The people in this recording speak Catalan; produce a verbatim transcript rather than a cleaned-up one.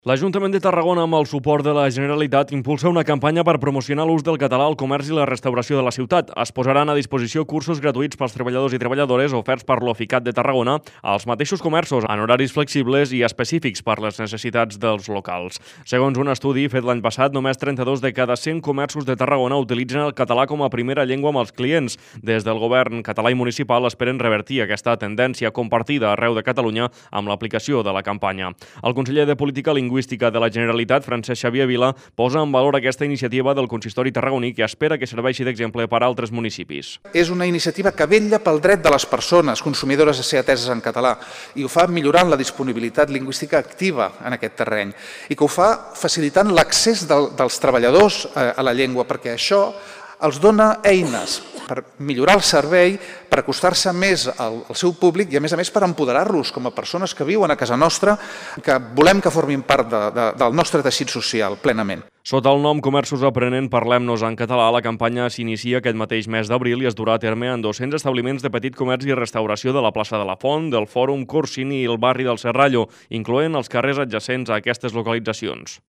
L'Ajuntament de Tarragona, amb el suport de la Generalitat, impulsa una campanya per promocionar l'ús del català al comerç i la restauració de la ciutat. Es posaran a disposició cursos gratuïts pels treballadors i treballadores oferts per l'Oficat de Tarragona als mateixos comerços, en horaris flexibles i específics per les necessitats dels locals. Segons un estudi fet l'any passat, només trenta-dos de cada cent comerços de Tarragona utilitzen el català com a primera llengua amb els clients. Des del govern català i municipal esperen revertir aquesta tendència compartida arreu de Catalunya amb l'aplicació de la campanya. El conseller de Política Lingüística Lingüística de la Generalitat, Francesc Xavier Vila, posa en valor aquesta iniciativa del consistori tarragoní que espera que serveixi d'exemple per a altres municipis. És una iniciativa que vetlla pel dret de les persones consumidores a ser ateses en català i ho fa millorant la disponibilitat lingüística activa en aquest terreny i que ho fa facilitant l'accés del, dels treballadors a, a la llengua, perquè això els dona eines per millorar el servei, per acostar-se més al, al seu públic i, a més a més, per empoderar-los com a persones que viuen a casa nostra, que volem que formin part de, de, del nostre teixit social plenament. Sota el nom Comerços Aprenent Parlem-nos en català, la campanya s'inicia aquest mateix mes d'abril i es durà a terme en dos-cents establiments de petit comerç i restauració de la plaça de la Font, del Fòrum Corsini i el barri del Serrallo, incloent els carrers adjacents a aquestes localitzacions.